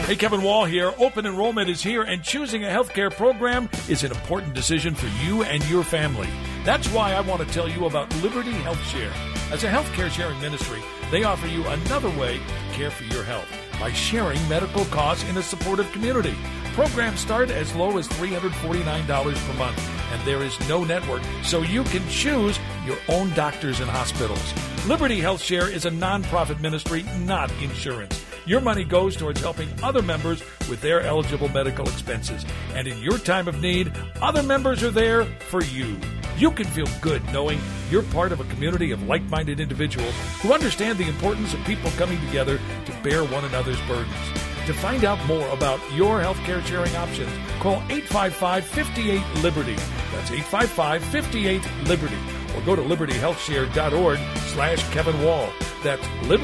Hey, Kevin Wall here. Open enrollment is here, and choosing a healthcare program is an important decision for you and your family. That's why I want to tell you about Liberty Health Share. As a healthcare sharing ministry, they offer you another way to care for your health by sharing medical costs in a supportive community. Programs start as low as $349 per month, and there is no network, so you can choose your own doctors and hospitals. Liberty Health Share is a nonprofit ministry, not insurance. Your money goes towards helping other members with their eligible medical expenses. And in your time of need, other members are there for you. You can feel good knowing you're part of a community of like-minded individuals who understand the importance of people coming together to bear one another's burdens. To find out more about your healthcare sharing options, call 855-58-LIBERTY. That's 855-58-LIBERTY. Or go to libertyhealthshare.org/Kevin Wall. That's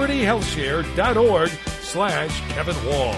libertyhealthshare.org/Kevin Wall.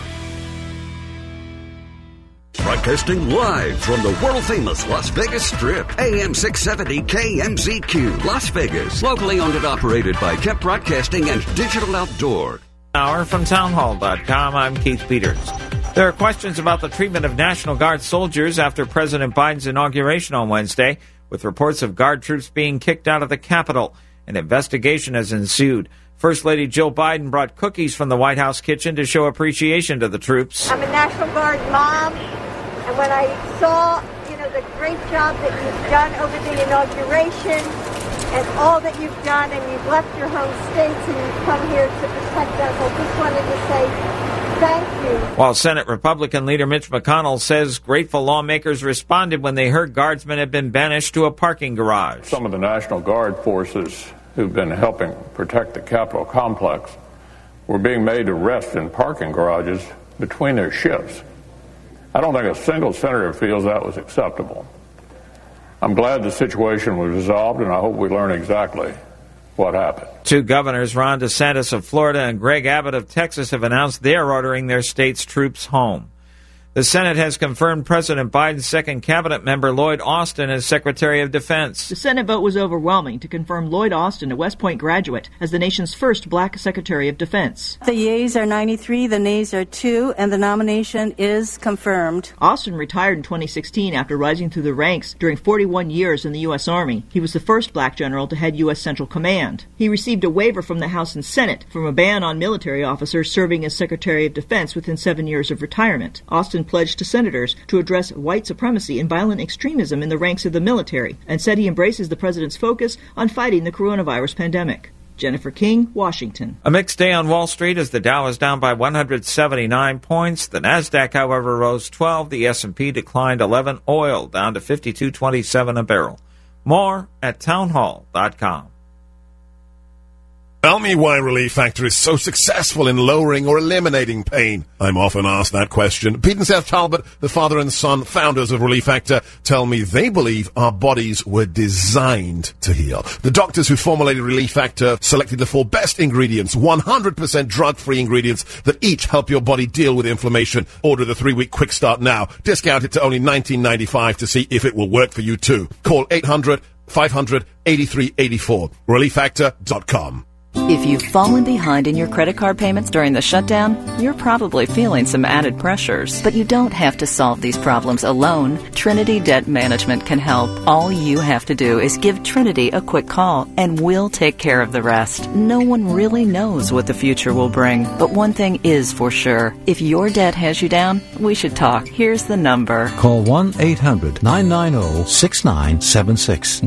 Broadcasting live from the world-famous Las Vegas Strip, AM 670 KMZQ, Las Vegas. Locally owned and operated by Kemp Broadcasting and Digital Outdoor. Hour from townhall.com. I'm Keith Peters. There are questions about the treatment of National Guard soldiers after President Biden's inauguration on Wednesday, with reports of Guard troops being kicked out of the Capitol. An investigation has ensued. First Lady Jill Biden brought cookies from the White House kitchen to show appreciation to the troops. I'm a National Guard mom, and when I saw, the great job that you've done over the inauguration and all that you've done, and you've left your home states and you've come here to protect us, I just wanted to say thank you. While Senate Republican leader Mitch McConnell says grateful lawmakers responded when they heard guardsmen had been banished to a parking garage. Some of the National Guard forces who've been helping protect the Capitol complex were being made to rest in parking garages between their shifts. I don't think a single senator feels that was acceptable. I'm glad the situation was resolved, and I hope we learn exactly what happened. Two governors, Ron DeSantis of Florida and Greg Abbott of Texas, have announced they're ordering their state's troops home. The Senate has confirmed President Biden's second cabinet member, Lloyd Austin, as Secretary of Defense. The Senate vote was overwhelming to confirm Lloyd Austin, a West Point graduate, as the nation's first black Secretary of Defense. The yeas are 93, the nays are 2, and the nomination is confirmed. Austin retired in 2016 after rising through the ranks during 41 years in the U.S. Army. He was the first black general to head U.S. Central Command. He received a waiver from the House and Senate from a ban on military officers serving as Secretary of Defense within 7 years of retirement. Austin pledged to senators to address white supremacy and violent extremism in the ranks of the military and said he embraces the president's focus on fighting the coronavirus pandemic. Jennifer King, Washington. A mixed day on Wall Street as the Dow is down by 179 points. The Nasdaq, however, rose 12. The S&P declined 11. Oil down to $52.27 a barrel. More at townhall.com. Tell me why Relief Factor is so successful in lowering or eliminating pain. I'm often asked that question. Pete and Seth Talbot, the father and son founders of Relief Factor, tell me they believe our bodies were designed to heal. The doctors who formulated Relief Factor selected the 4 best ingredients, 100% drug-free ingredients that each help your body deal with inflammation. Order the 3-week quick start now. Discount it to only $19.95 to see if it will work for you too. Call 800-500-8384. ReliefFactor.com. If you've fallen behind in your credit card payments during the shutdown, you're probably feeling some added pressures. But you don't have to solve these problems alone. Trinity Debt Management can help. All you have to do is give Trinity a quick call, and we'll take care of the rest. No one really knows what the future will bring, but one thing is for sure. If your debt has you down, we should talk. Here's the number. Call 1-800-990-6976.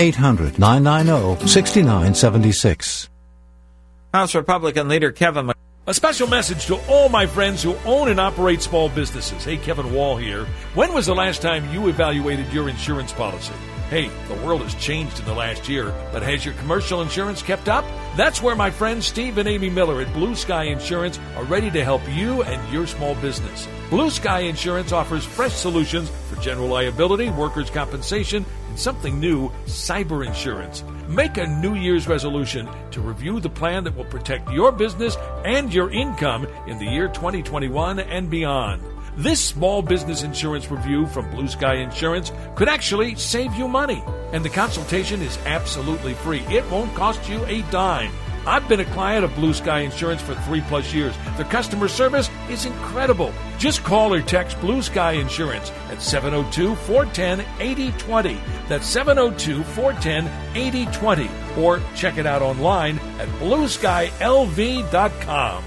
1-800-990-6976. House Republican leader Kevin McCarthy. A special message to all my friends who own and operate small businesses. Hey, Kevin Wall here. When was the last time you evaluated your insurance policy? Hey, the world has changed in the last year, but has your commercial insurance kept up? That's where my friends Steve and Amy Miller at Blue Sky Insurance are ready to help you and your small business. Blue Sky Insurance offers fresh solutions for general liability, workers' compensation, and something new, cyber insurance. Make a New Year's resolution to review the plan that will protect your business and your income in the year 2021 and beyond. This small business insurance review from Blue Sky Insurance could actually save you money. And the consultation is absolutely free. It won't cost you a dime. I've been a client of Blue Sky Insurance for 3+ years. Their customer service is incredible. Just call or text Blue Sky Insurance at 702-410-8020. That's 702-410-8020. Or check it out online at blueskylv.com.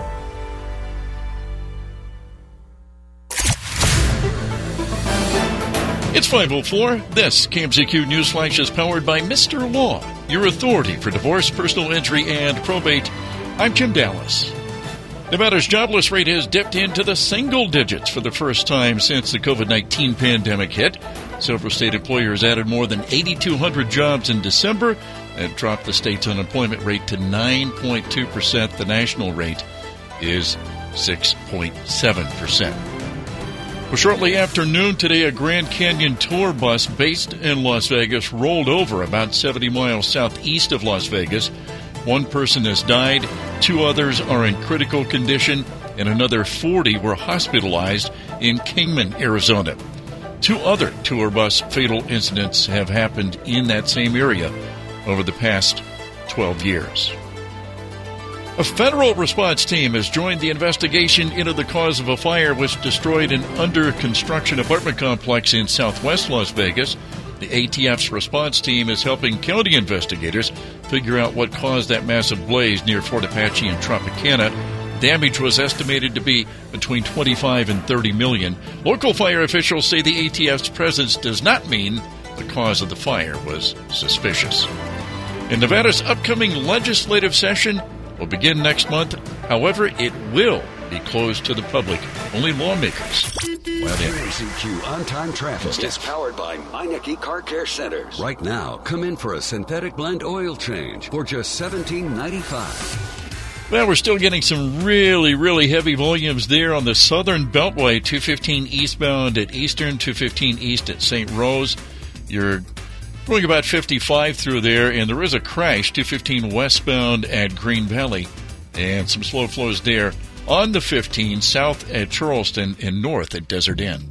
It's 5:04. This KMZQ Newsflash is powered by Mr. Law, your authority for divorce, personal injury, and probate. I'm Jim Dallas. Nevada's jobless rate has dipped into the single digits for the first time since the COVID-19 pandemic hit. Several state employers added more than 8,200 jobs in December and dropped the state's unemployment rate to 9.2%. The national rate is 6.7%. Well, shortly after noon today, a Grand Canyon tour bus based in Las Vegas rolled over about 70 miles southeast of Las Vegas. One person has died, 2 others are in critical condition, and another 40 were hospitalized in Kingman, Arizona. 2 other tour bus fatal incidents have happened in that same area over the past 12 years. A federal response team has joined the investigation into the cause of a fire which destroyed an under-construction apartment complex in southwest Las Vegas. The ATF's response team is helping county investigators figure out what caused that massive blaze near Fort Apache and Tropicana. Damage was estimated to be between 25 and 30 million. Local fire officials say the ATF's presence does not mean the cause of the fire was suspicious. In Nevada's upcoming legislative session will begin next month. However, it will be closed to the public. Only lawmakers. KMZQ On-Time Traffic is powered by Meineke Car Care Centers. Right now, come in for a synthetic blend oil change for just $17.95. Well, we're still getting some really, really heavy volumes there on the Southern Beltway, 215 eastbound at Eastern, 215 east at St. Rose. You're going about 55 through there, and there is a crash, 215 westbound at Green Valley, and some slow flows there on the 15 south at Charleston and north at Desert Inn.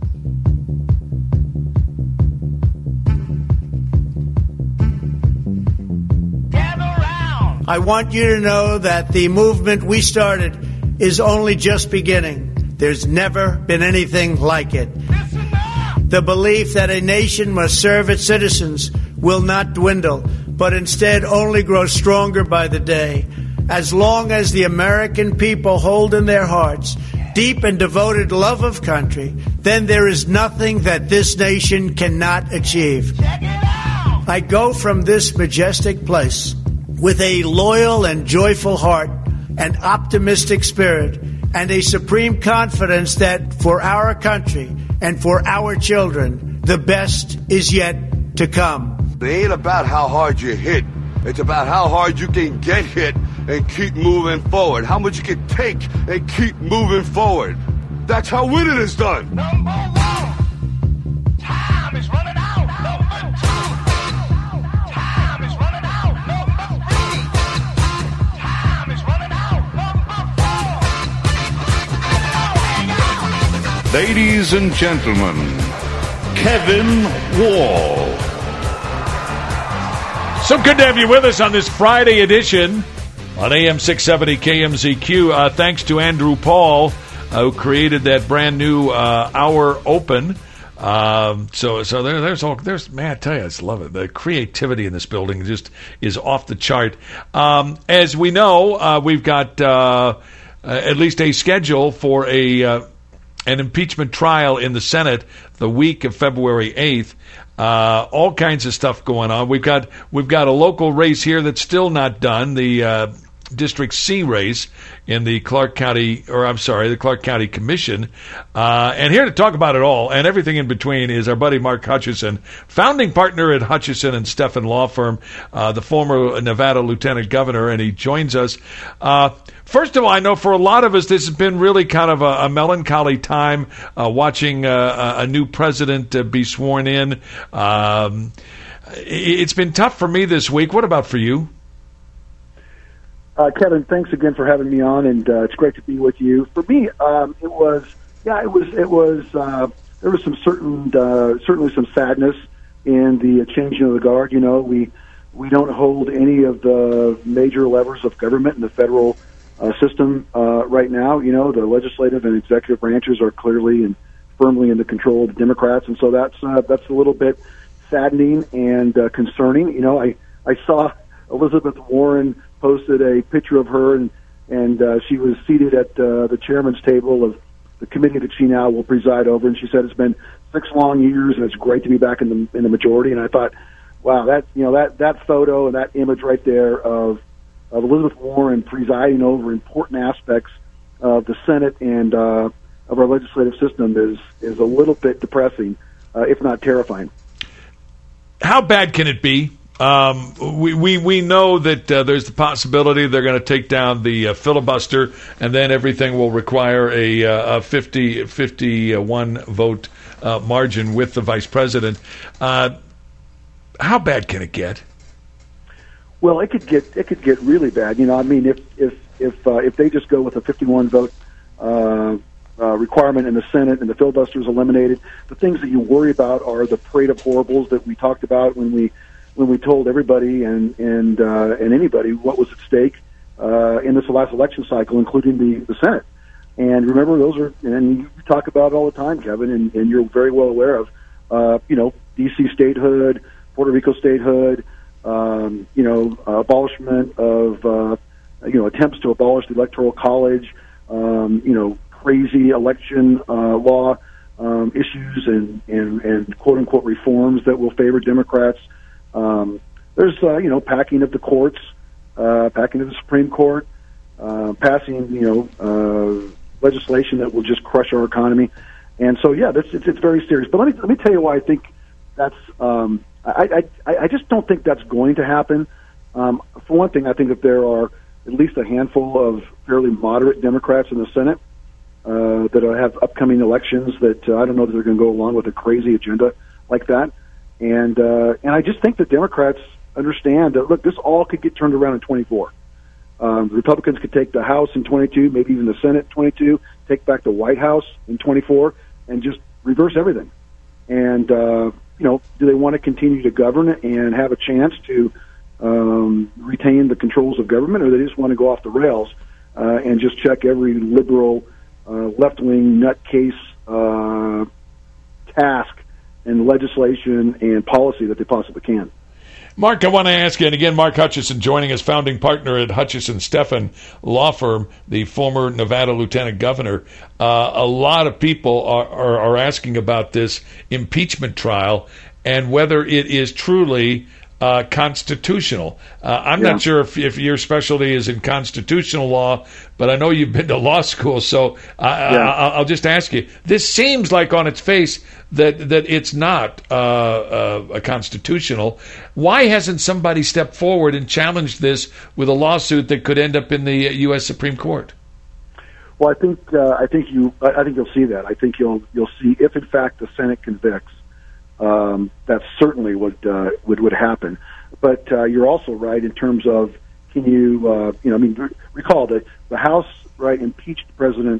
I want you to know that the movement we started is only just beginning. There's never been anything like it. The belief that a nation must serve its citizens will not dwindle, but instead only grow stronger by the day. As long as the American people hold in their hearts deep and devoted love of country, then there is nothing that this nation cannot achieve. I go from this majestic place with a loyal and joyful heart, an optimistic spirit, and a supreme confidence that for our country and for our children, the best is yet to come. It ain't about how hard you hit. It's about how hard you can get hit and keep moving forward. How much you can take and keep moving forward. That's how winning is done. Number 1, time is running out. Number 2, time is running out. Number 3, time is running out. Number 4. Ladies and gentlemen, Kevin Wall. So good to have you with us on this Friday edition on AM 670 KMZQ. Thanks to Andrew Paul, who created that brand new hour open. There's man, I tell you, I just love it. The creativity in this building just is off the chart. As we know, we've got at least a schedule for an impeachment trial in the Senate the week of February 8th. All kinds of stuff going on. We've got a local race here that's still not done. The District C race in the Clark County Commission. And here to talk about it all and everything in between is our buddy Mark Hutchison, founding partner at Hutchison and Stephan Law Firm, the former Nevada Lieutenant Governor, and he joins us. First of all, I know for a lot of us this has been really kind of a melancholy time watching a new president be sworn in. It's been tough for me this week. What about for you? Kevin, thanks again for having me on, and it's great to be with you. For me, there was some certainly some sadness in the changing of the guard. You know, we We don't hold any of the major levers of government in the federal system right now. You know, the legislative and executive branches are clearly and firmly in the control of the Democrats, and so that's a little bit saddening and concerning. You know, I saw Elizabeth Warren posted a picture of her, and she was seated at the chairman's table of the committee that she now will preside over, and she said it's been 6 long years, and it's great to be back in the majority. And I thought, wow, that photo and that image right there of Elizabeth Warren presiding over important aspects of the Senate and of our legislative system is a little bit depressing, if not terrifying. How bad can it be? We know that there's the possibility they're going to take down the filibuster, and then everything will require a 51 vote margin with the vice president. How bad can it get? Well, it could get really bad. You know, I mean, if they just go with a 51 vote requirement in the Senate and the filibuster is eliminated, the things that you worry about are the parade of horribles that we talked about when we told everybody and anybody what was at stake in this last election cycle, including the Senate. And remember, those are, and you talk about it all the time, Kevin, and you're very well aware of, D.C. statehood, Puerto Rico statehood, abolishment of, attempts to abolish the Electoral College, crazy election law issues and quote-unquote reforms that will favor Democrats. There's, packing of the courts, packing of the Supreme Court, passing, legislation that will just crush our economy. And so, yeah, it's very serious. But let me tell you why I think that's, I just don't think that's going to happen. For one thing, I think that there are at least a handful of fairly moderate Democrats in the Senate that have upcoming elections that I don't know that they're going to go along with a crazy agenda like that. And I just think that Democrats understand that, look, this all could get turned around in 24. The Republicans could take the House in 22, maybe even the Senate in 22, take back the White House in 24, and just reverse everything. And, do they want to continue to govern and have a chance to retain the controls of government, or they just want to go off the rails and just check every liberal, left-wing nutcase task and legislation and policy that they possibly can? Mark, I want to ask you, and again, Mark Hutchison joining us, founding partner at Hutchison Stephan Law Firm, the former Nevada Lieutenant Governor. A lot of people are asking about this impeachment trial and whether it is truly constitutional. I'm not sure if your specialty is in constitutional law, but I know you've been to law school, so I'll just ask you. This seems like on its face that it's not a constitutional. Why hasn't somebody stepped forward and challenged this with a lawsuit that could end up in the U.S. Supreme Court? Well, I think you'll see that. I think you'll see if in fact the Senate convicts. That certainly would happen. But you're also right in terms of, can you, recall that the House, right, impeached the president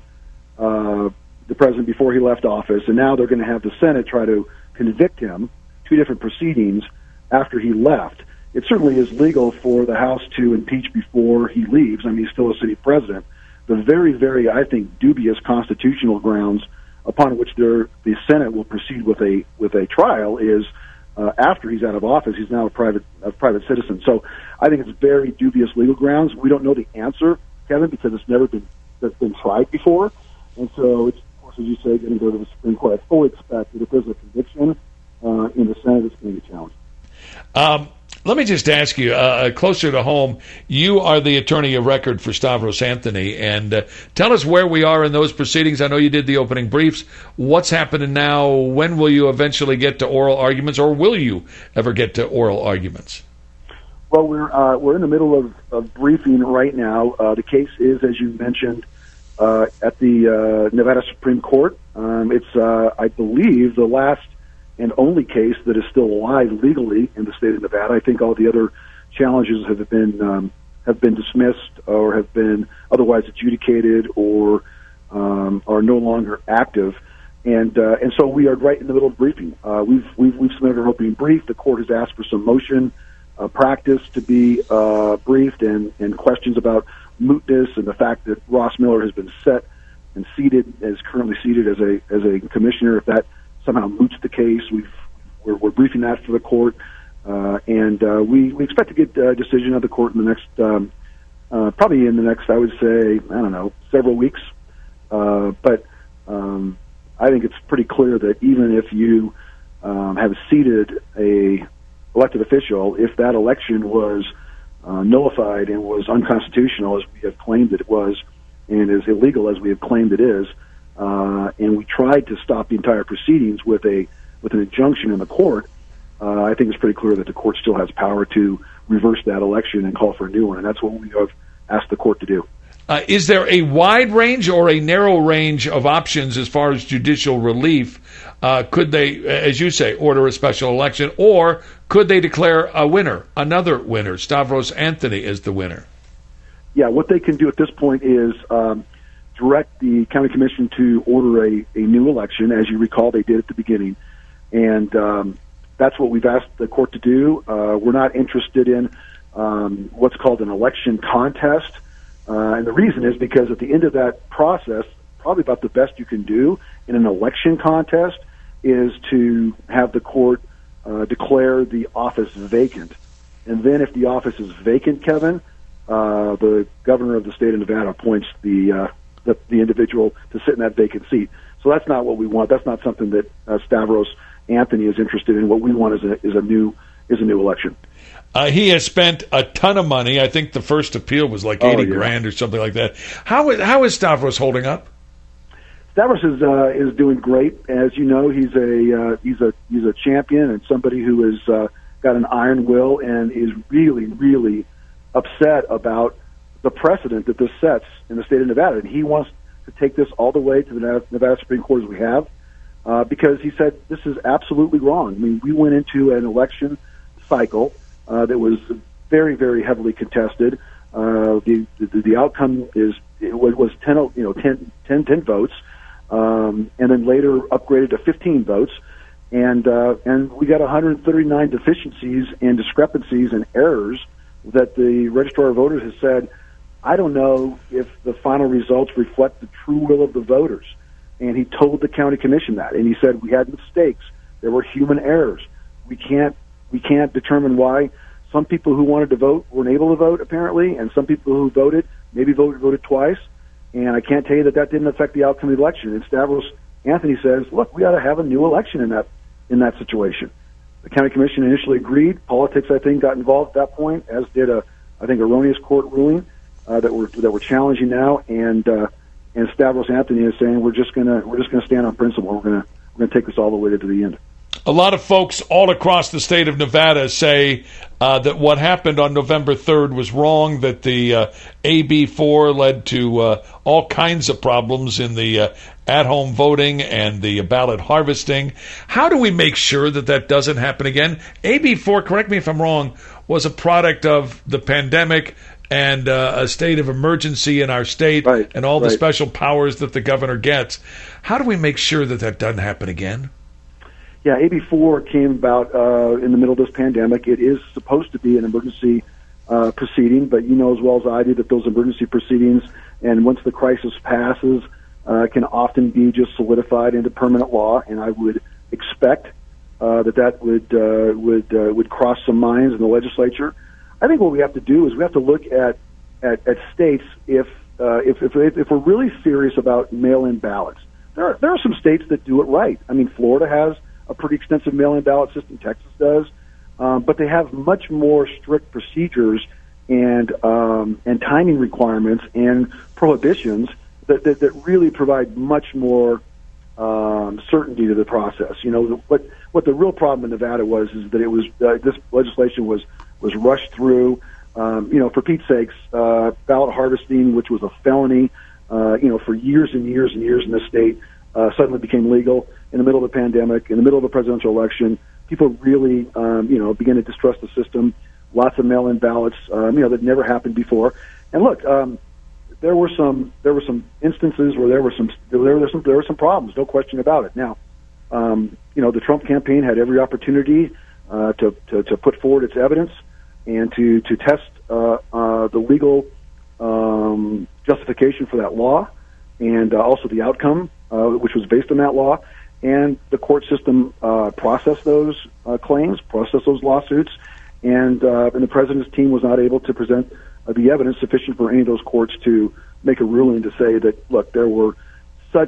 before he left office, and now they're going to have the Senate try to convict him, 2 different proceedings after he left. It certainly is legal for the House to impeach before he leaves. I mean, he's still a city president. The very, very, I think, dubious constitutional grounds upon which the Senate will proceed with a trial is after he's out of office. He's now a private citizen. So I think it's very dubious legal grounds. We don't know the answer, Kevin, because it's never been tried before, and so it's, of course, as you say, going to go to the Supreme Court. I fully expect that if there's a conviction in the Senate, it's going to be challenged. Let me just ask you, closer to home, you are the attorney of record for Stavros Anthony, and tell us where we are in those proceedings. I know you did the opening briefs. What's happening now? When will you eventually get to oral arguments, or will you ever get to oral arguments? Well, we're in the middle of briefing right now. The case is, as you mentioned, at the Nevada Supreme Court. It's, I believe, the last and only case that is still alive legally in the state of Nevada. I think all the other challenges have been dismissed or have been otherwise adjudicated or are no longer active. And so we are right in the middle of briefing. We've submitted our opening brief. The court has asked for some motion practice to be briefed, and questions about mootness and the fact that Ross Miller has been set and currently seated as a commissioner. If that somehow moots the case, we're briefing that for the court, and we expect to get a decision of the court in the next probably in the next, I would say, I don't know, several weeks. But I think it's pretty clear that even if you have seated a elected official, if that election was nullified and was unconstitutional, as we have claimed that it was, and is illegal as we have claimed it is, and we tried to stop the entire proceedings with an injunction in the court, I think it's pretty clear that the court still has power to reverse that election and call for a new one, and that's what we have asked the court to do. Is there a wide range or a narrow range of options as far as judicial relief? Could they, as you say, order a special election, or could they declare a winner, another winner, Stavros Anthony as the winner? Yeah, what they can do at this point is direct the county commission to order a new election. As you recall, they did at the beginning, and that's what we've asked the court to do. We're not interested in what's called an election contest. And the reason is because at the end of that process, probably about the best you can do in an election contest is to have the court declare the office vacant. And then if the office is vacant, Kevin, the governor of the state of Nevada appoints the individual to sit in that vacant seat. So that's not what we want. That's not something that Stavros Anthony is interested in. What we want is a new election. He has spent a ton of money. I think the first appeal was like $80,000 or something like that. How is Stavros holding up? Stavros is doing great. As you know, he's a champion and somebody who has got an iron will and is really, really upset about the precedent that this sets in the state of Nevada. And he wants to take this all the way to the Nevada Supreme Court as we have, because he said this is absolutely wrong. I mean, we went into an election cycle that was very, very heavily contested. The outcome was 10 votes, and then later upgraded to 15 votes, and we got 139 deficiencies and discrepancies and errors that the Registrar of Voters has said, I don't know if the final results reflect the true will of the voters. And he told the county commission that, and he said we had mistakes. There were human errors. We can't determine why some people who wanted to vote weren't able to vote, apparently, and some people who voted maybe voted twice. And I can't tell you that didn't affect the outcome of the election. And Stavros Anthony says, look, we ought to have a new election in that situation. The county commission initially agreed. Politics, I think, got involved at that point, as did a erroneous court ruling that we're challenging now. And Stavros Anthony is saying we're just gonna stand on principle. We're gonna take this all the way to the end. A lot of folks all across the state of Nevada say that what happened on November 3rd was wrong, that the AB4 led to all kinds of problems in the at-home voting and the ballot harvesting. How do we make sure that doesn't happen again? AB4, correct me if I'm wrong, was a product of the pandemic and a state of emergency in our state, and all the special powers that the governor gets. How do we make sure that doesn't happen again? Yeah, AB4 came about in the middle of this pandemic. It is supposed to be an emergency proceeding, but you know as well as I do that those emergency proceedings, and once the crisis passes, can often be just solidified into permanent law. And I would expect that would cross some minds in the legislature. I think what we have to do is we have to look at states if we're really serious about mail-in ballots. There are some states that do it right. I mean, Florida has a pretty extensive mail-in ballot system. Texas does, but they have much more strict procedures and timing requirements and prohibitions that really provide much more certainty to the process. You know, what the real problem in Nevada was is that it was this legislation was rushed through. For Pete's sakes, ballot harvesting, which was a felony, for years and years and years in this state, suddenly became legal in the middle of the pandemic, in the middle of the presidential election. People really, began to distrust the system. Lots of mail-in ballots, that never happened before. And look, there were some instances where there were some problems, no question about it. Now, the Trump campaign had every opportunity to put forward its evidence. and to test the legal justification for that law, and also the outcome, which was based on that law. And the court system processed those claims, processed those lawsuits, and the president's team was not able to present the evidence sufficient for any of those courts to make a ruling to say that, look, there were such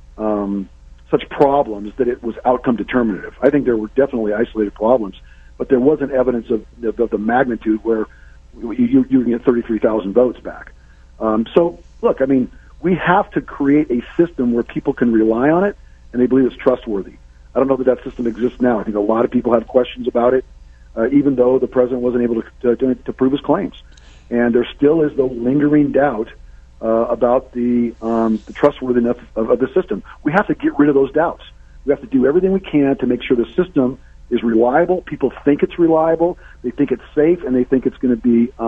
problems that it was outcome determinative. I think there were definitely isolated problems, but there wasn't evidence of the magnitude where you can get 33,000 votes back. So, look, I mean, we have to create a system where people can rely on it and they believe it's trustworthy. I don't know that system exists now. I think a lot of people have questions about it, even though the president wasn't able to prove his claims. And there still is the lingering doubt about the trustworthiness of the system. We have to get rid of those doubts. We have to do everything we can to make sure the system is reliable. People think it's reliable, they think it's safe, and they think it's going to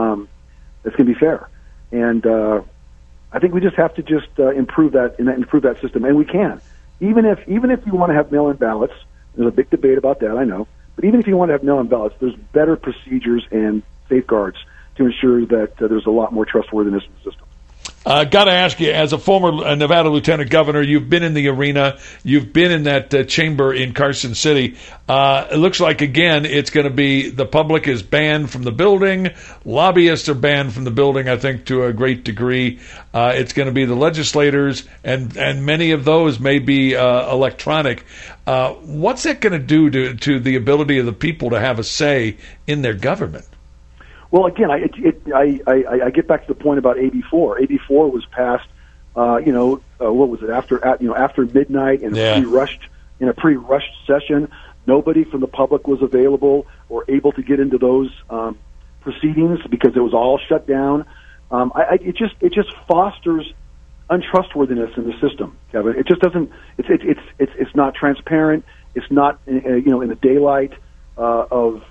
be fair. And I think we just have to improve that system, and we can. Even if you want to have mail-in ballots, there's a big debate about that, I know. But even if you want to have mail-in ballots, there's better procedures and safeguards to ensure that there's a lot more trustworthiness in the system. Got to ask you, as a former Nevada lieutenant governor, you've been in the arena, you've been in that chamber in Carson City. It looks like, again, it's going to be the public is banned from the building. Lobbyists are banned from the building, I think, to a great degree. It's going to be the legislators, and many of those may be electronic. What's that going to do to the ability of the people to have a say in their government? Well, again, I get back to the point about AB 4. AB 4 was passed, what was it, after midnight in a pre-rushed session. Nobody from the public was available or able to get into those proceedings because it was all shut down. It just fosters untrustworthiness in the system, Kevin. It just doesn't. It's not transparent. It's not in the daylight of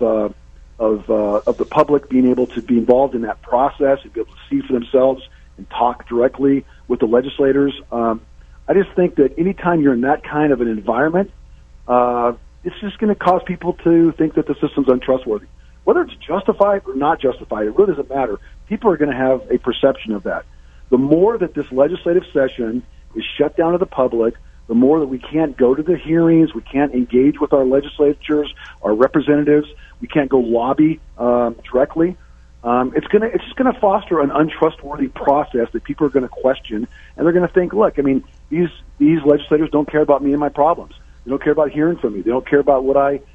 the public being able to be involved in that process and be able to see for themselves and talk directly with the legislators. I just think that anytime you're in that kind of an environment, it's just going to cause people to think that the system's untrustworthy. Whether it's justified or not justified, it really doesn't matter. People are going to have a perception of that. The more that this legislative session is shut down to the public, the more that we can't go to the hearings, we can't engage with our legislatures, our representatives, we can't go lobby directly. It's just going to foster an untrustworthy process that people are going to question, and they're going to think, look, I mean, these legislators don't care about me and my problems. They don't care about hearing from me. They don't care about what I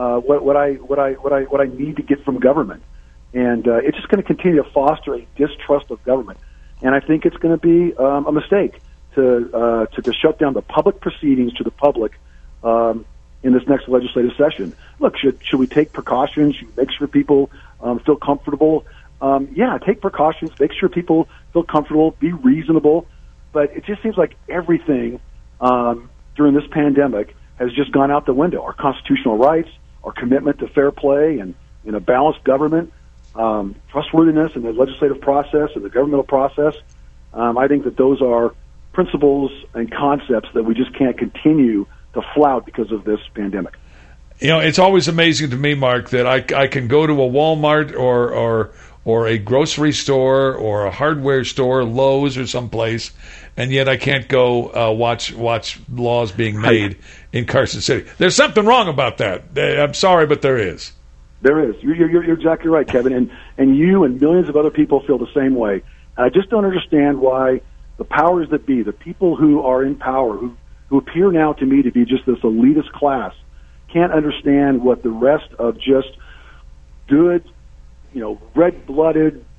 need to get from government, and it's just going to continue to foster a distrust of government. And I think it's going to be a mistake to shut down the public proceedings to the public in this next legislative session. Look, should we take precautions? Should we make sure people feel comfortable? Yeah, take precautions. Make sure people feel comfortable. Be reasonable. But it just seems like everything during this pandemic has just gone out the window. Our constitutional rights, our commitment to fair play and a balanced government, trustworthiness in the legislative process and the governmental process. I think that those are principles and concepts that we just can't continue to flout because of this pandemic. You know, it's always amazing to me, Mark, that I can go to a Walmart or a grocery store or a hardware store, Lowe's or someplace, and yet I can't go watch laws being made in Carson City. There's something wrong about that. I'm sorry, but there is. There is. You're exactly right, Kevin, and you and millions of other people feel the same way. And I just don't understand why the powers that be, the people who are in power, who appear now to me to be just this elitist class, can't understand what the rest of just good, red-blooded,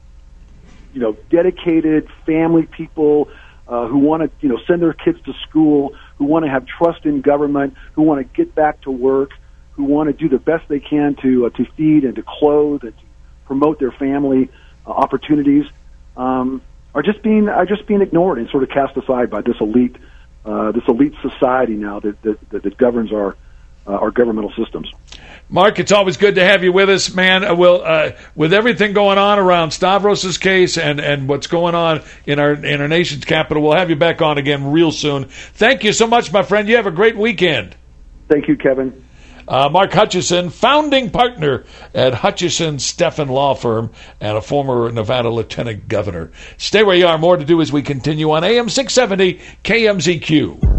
dedicated family people who want to, send their kids to school, who want to have trust in government, who want to get back to work, who want to do the best they can to feed and to clothe and to promote their family opportunities, are just being ignored and sort of cast aside by this elite society now that governs our governmental systems. Mark, it's always good to have you with us, man. With everything going on around Stavros' case and what's going on in our nation's capital, we'll have you back on again real soon. Thank you so much, my friend. You have a great weekend. Thank you, Kevin. Mark Hutchison, founding partner at Hutchison Steffen Law Firm and a former Nevada lieutenant governor. Stay where you are. More to do as we continue on AM 670 KMZQ.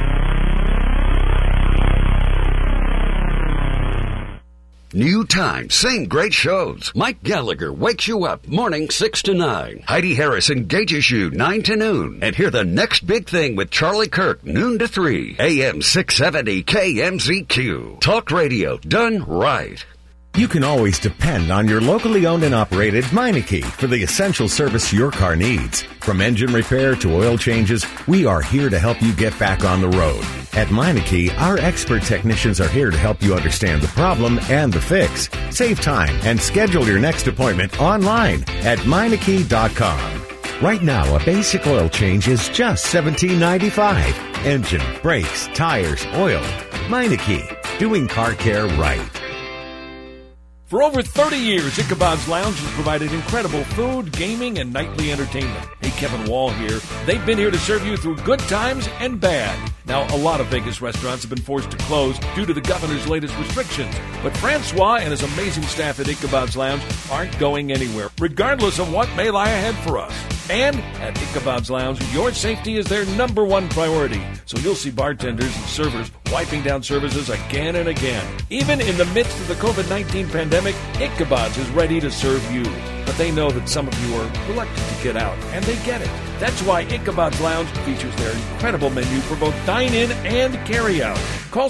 New time, same great shows. Mike Gallagher wakes you up morning 6 to 9. Heidi Harris engages you 9 to noon. And hear the next big thing with Charlie Kirk, noon to 3. AM 670 KMZQ. Talk radio done right. You can always depend on your locally owned and operated Meineke for the essential service your car needs. From engine repair to oil changes, we are here to help you get back on the road. At Meineke, our expert technicians are here to help you understand the problem and the fix. Save time and schedule your next appointment online at Meineke.com. Right now, a basic oil change is just $17.95. Engine, brakes, tires, oil. Meineke, doing car care right. For over 30 years, Ichabod's Lounge has provided incredible food, gaming, and nightly entertainment. Hey, Kevin Wall here. They've been here to serve you through good times and bad. Now, a lot of Vegas restaurants have been forced to close due to the governor's latest restrictions. But Francois and his amazing staff at Ichabod's Lounge aren't going anywhere, regardless of what may lie ahead for us. And at Ichabod's Lounge, your safety is their number one priority. So you'll see bartenders and servers wiping down services again and again. Even in the midst of the COVID-19 pandemic, Ichabod's is ready to serve you. But they know that some of you are reluctant to get out, and they get it. That's why Ichabod's Lounge features their incredible menu for both dine-in and carry-out. Call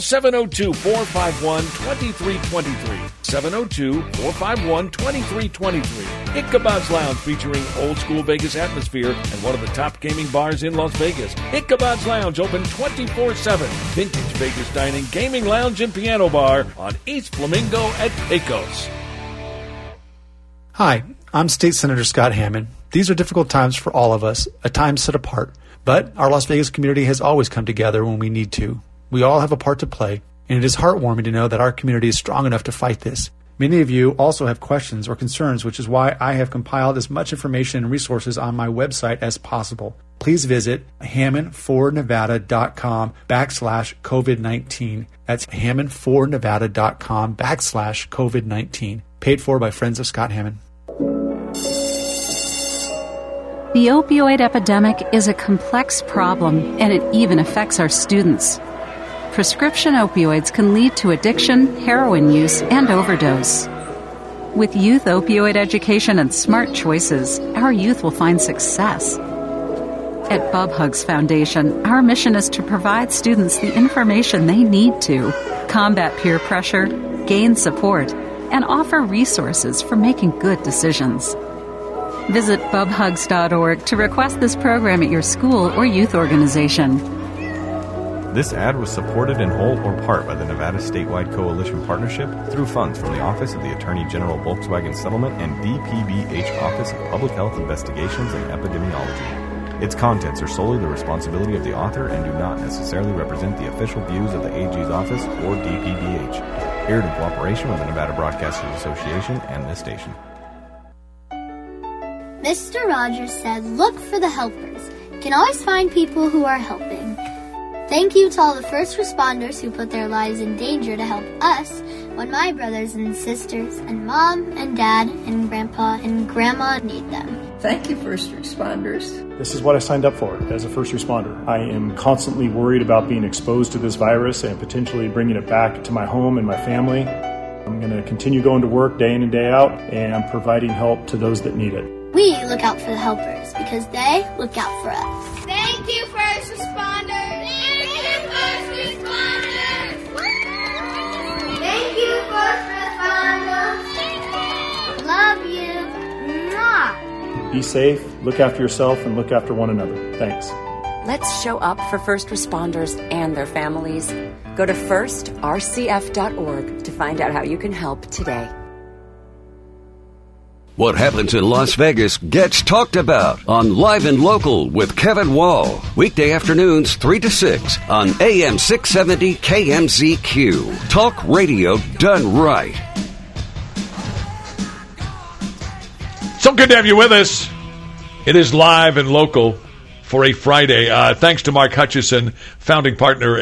702-451-2323. 702-451-2323. Ichabod's Lounge, featuring old-school Vegas atmosphere and one of the top gaming bars in Las Vegas. Ichabod's Lounge, open 24/7. Vintage Vegas dining, gaming lounge, and piano bar on East Flamingo at Pecos. Hi, I'm State Senator Scott Hammond. These are difficult times for all of us, a time set apart. But our Las Vegas community has always come together when we need to. We all have a part to play, and it is heartwarming to know that our community is strong enough to fight this. Many of you also have questions or concerns, which is why I have compiled as much information and resources on my website as possible. Please visit hammondfornevada.com/COVID-19. That's hammondfornevada.com/COVID-19. Paid for by Friends of Scott Hammond. The opioid epidemic is a complex problem, and it even affects our students. Prescription opioids can lead to addiction, heroin use, and overdose. With youth opioid education and smart choices, our youth will find success. At Bub Hugs Foundation, our mission is to provide students the information they need to combat peer pressure, gain support, and offer resources for making good decisions. Visit bubhugs.org to request this program at your school or youth organization. This ad was supported in whole or part by the Nevada Statewide Coalition Partnership through funds from the Office of the Attorney General Volkswagen Settlement and DPBH Office of Public Health Investigations and Epidemiology. Its contents are solely the responsibility of the author and do not necessarily represent the official views of the AG's office or DPBH. Aired in cooperation with the Nevada Broadcasters Association and this station. Mr. Rogers said, look for the helpers. You can always find people who are helping. Thank you to all the first responders who put their lives in danger to help us when my brothers and sisters and mom and dad and grandpa and grandma need them. Thank you, first responders. This is what I signed up for as a first responder. I am constantly worried about being exposed to this virus and potentially bringing it back to my home and my family. I'm going to continue going to work day in and day out and providing help to those that need it. We look out for the helpers because they look out for us. Thank you, first responders. Thank you, first responders. Thank you, first responders. Love you. Mwah. Be safe, look after yourself, and look after one another. Thanks. Let's show up for first responders and their families. Go to firstrcf.org to find out how you can help today. What happens in Las Vegas gets talked about on Live and Local with Kevin Wall. Weekday afternoons 3 to 6 on AM 670 KMZQ. Talk radio done right. So good to have you with us. It is Live and Local for a Friday. Thanks to Mark Hutchison, founding partner